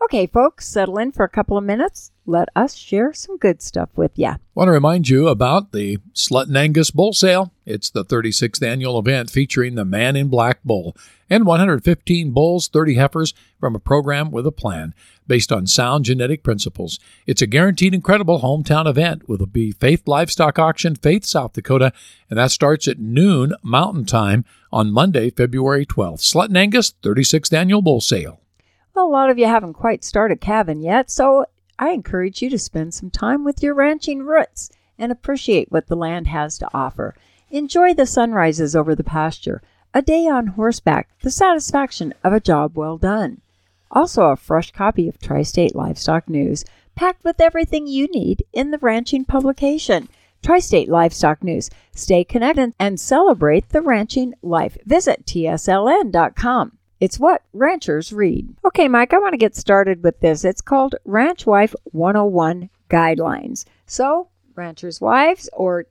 Okay, folks, settle in for a couple of minutes. Let us share some good stuff with you. Want to remind you about the Slut Angus Bull Sale. It's the 36th annual event featuring the Man in Black Bull and 115 bulls, 30 heifers from a program with a plan based on sound genetic principles. It's a guaranteed incredible hometown event with a Faith Livestock Auction, Faith, South Dakota, and that starts at noon Mountain Time on Monday, February 12th. Slut Angus 36th annual bull sale. Well, a lot of you haven't quite started calving yet, so I encourage you to spend some time with your ranching roots and appreciate what the land has to offer. Enjoy the sunrises over the pasture, a day on horseback, the satisfaction of a job well done. Also, a fresh copy of Tri-State Livestock News, packed with everything you need in the ranching publication. Tri-State Livestock News. Stay connected and celebrate the ranching life. Visit tsln.com. It's what ranchers read. Okay, Mike, I want to get started with this. It's called Ranch Wife 101 Guidelines. So, ranchers' wives, or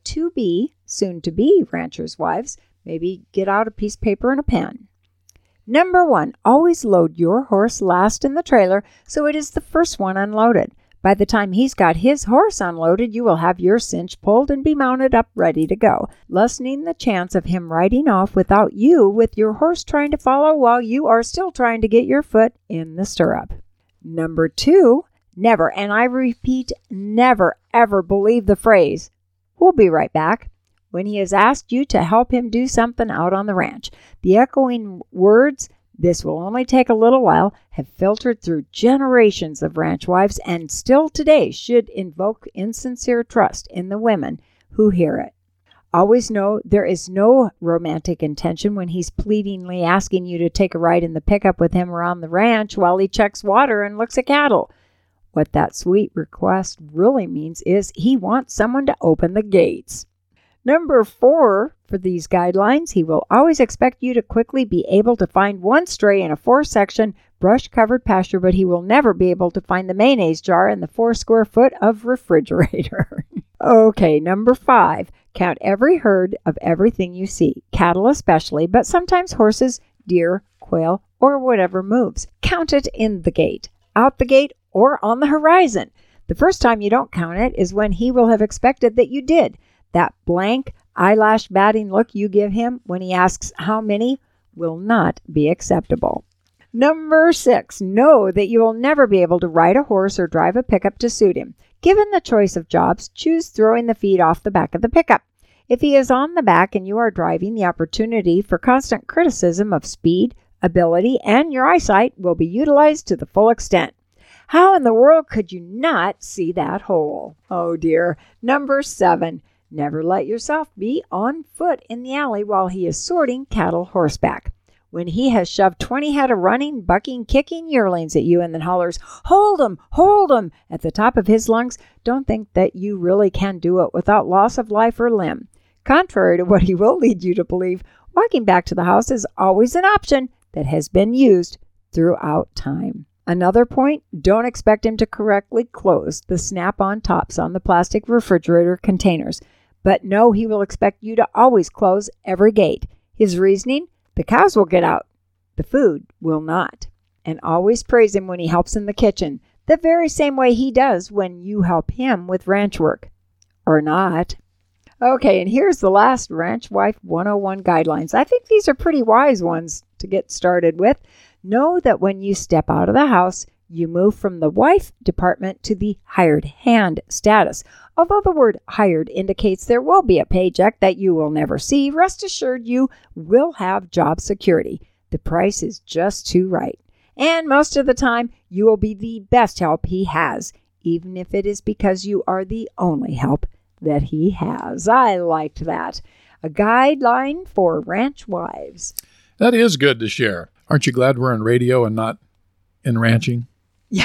soon-to-be ranchers' wives, maybe get out a piece of paper and a pen. Number 1, always load your horse last in the trailer so it is the first one unloaded. By the time he's got his horse unloaded, you will have your cinch pulled and be mounted up ready to go, lessening the chance of him riding off without you with your horse trying to follow while you are still trying to get your foot in the stirrup. Number 2, never, and I repeat, never, ever believe the phrase, "We'll be right back," when he has asked you to help him do something out on the ranch. The echoing words, "This will only take a little while," have filtered through generations of ranch wives and still today should invoke insincere trust in the women who hear it. Always know there is no romantic intention when he's pleadingly asking you to take a ride in the pickup with him around the ranch while he checks water and looks at cattle. What that sweet request really means is he wants someone to open the gates. Number 4, for these guidelines, he will always expect you to quickly be able to find one stray in a 4-section brush-covered pasture, but he will never be able to find the mayonnaise jar in the 4 square foot of refrigerator. Okay, number 5, count every herd of everything you see, cattle especially, but sometimes horses, deer, quail, or whatever moves. Count it in the gate, out the gate, or on the horizon. The first time you don't count it is when he will have expected that you did. That blank, eyelash batting look you give him when he asks how many will not be acceptable. Number 6, know that you will never be able to ride a horse or drive a pickup to suit him. Given the choice of jobs, choose throwing the feed off the back of the pickup. If he is on the back and you are driving, the opportunity for constant criticism of speed, ability, and your eyesight will be utilized to the full extent. How in the world could you not see that hole? Oh dear. Number 7, never let yourself be on foot in the alley while he is sorting cattle horseback. When he has shoved 20 head of running, bucking, kicking yearlings at you and then hollers, hold 'em," at the top of his lungs, don't think that you really can do it without loss of life or limb. Contrary to what he will lead you to believe, walking back to the house is always an option that has been used throughout time. Another point, don't expect him to correctly close the snap-on tops on the plastic refrigerator containers. But no, he will expect you to always close every gate. His reasoning? The cows will get out. The food will not. And always praise him when he helps in the kitchen, the very same way he does when you help him with ranch work. Or not. Okay, and here's the last Ranch Wife 101 guidelines. I think these are pretty wise ones to get started with. Know that when you step out of the house, you move from the wife department to the hired hand status. Although the word hired indicates there will be a paycheck that you will never see, rest assured you will have job security. The price is just too right. And most of the time, you will be the best help he has, even if it is because you are the only help that he has. I liked that. A guideline for ranch wives. That is good to share. Aren't you glad we're on radio and not in ranching? Yeah.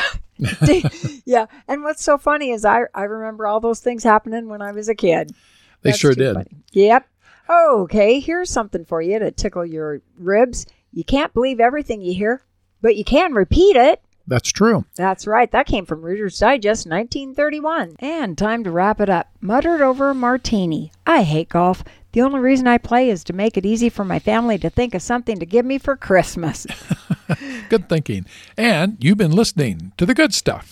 Yeah. And what's so funny is I remember all those things happening when I was a kid. They sure did. Funny. Yep. Okay, here's something for you to tickle your ribs. You can't believe everything you hear, but you can repeat it. That's true. That's right. That came from Reader's Digest, 1931. And time to wrap it up. Muttered over a martini. I hate golf. The only reason I play is to make it easy for my family to think of something to give me for Christmas. Good thinking. And you've been listening to The Good Stuff.